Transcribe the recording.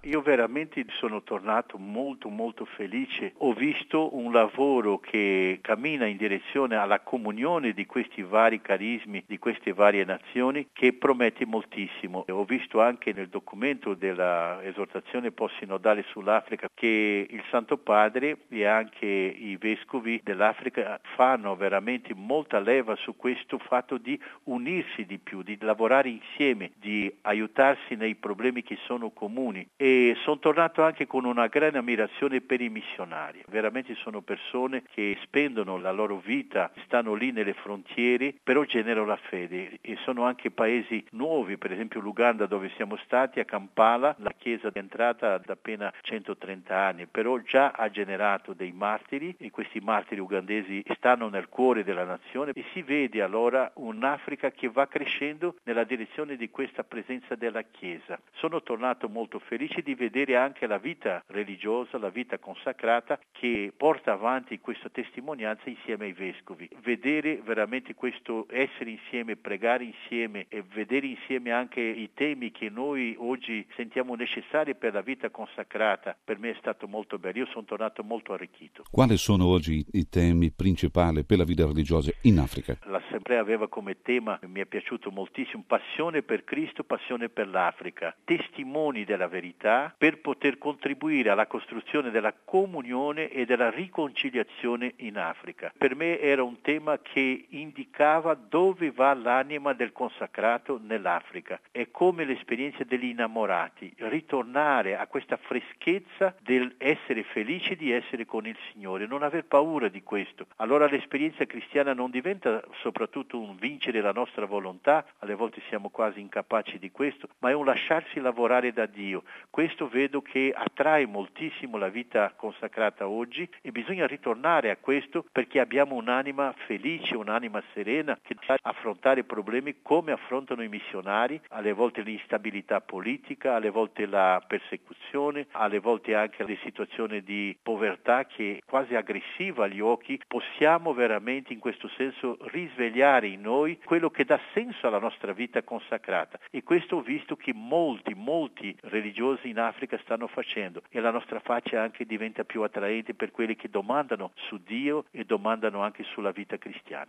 Io veramente sono tornato molto felice. Ho visto un lavoro che cammina in direzione alla comunione di questi vari carismi, di queste varie nazioni, che promette moltissimo. Ho visto anche nel documento della esortazione post-sinodale sull'Africa che il Santo Padre e anche i vescovi dell'Africa fanno veramente molta leva su questo fatto di unirsi di più, di lavorare insieme, di aiutarsi nei problemi che sono comuni. E sono tornato anche con una grande ammirazione per i missionari. Veramente sono persone che spendono la loro vita, stanno lì nelle frontiere, però generano la fede. E sono anche paesi nuovi, per esempio l'Uganda dove siamo stati, a Kampala, la chiesa è entrata da appena 130 anni, però già ha generato dei martiri e questi martiri ugandesi stanno nel cuore della nazione e si vede allora un'Africa che va crescendo nella direzione di questa presenza della Chiesa. Sono tornato molto felice di vedere anche la vita religiosa, la vita consacrata che porta avanti questa testimonianza insieme ai vescovi. Vedere veramente questo essere insieme, pregare insieme e vedere insieme anche i temi che noi oggi sentiamo necessari per la vita consacrata, per me è stato molto bello. Io sono tornato molto arricchito. Quali sono oggi i temi principali per la vita religiosa in Africa? L'Assemblea aveva come tema, mi è piaciuto moltissimo, passione per Cristo, passione per l'Africa, testimoni della verità per poter contribuire alla costruzione della comunione e della riconciliazione in Africa. Per me era un tema che indicava dove va l'anima del consacrato nell'Africa. È come l'esperienza degli innamorati, ritornare a questa freschezza del essere felici di essere con il Signore, non aver paura di questo. Allora l'esperienza cristiana non diventa soprattutto un vincere la nostra volontà, alle volte siamo quasi incapaci di questo, ma è un lasciarsi lavorare da Dio. Questo vedo che attrae moltissimo la vita consacrata oggi e bisogna ritornare a questo perché abbiamo un'anima felice, un'anima serena che sa affrontare problemi come affrontano i missionari, alle volte l'instabilità politica, alle volte la persecuzione, alle volte anche le situazioni di povertà che è quasi aggressiva agli occhi. Possiamo veramente in questo senso risvegliare in noi quello che dà senso alla nostra vita consacrata e questo ho visto che molti religiosi in Africa stanno facendo e la nostra faccia anche diventa più attraente per quelli che domandano su Dio e domandano anche sulla vita cristiana.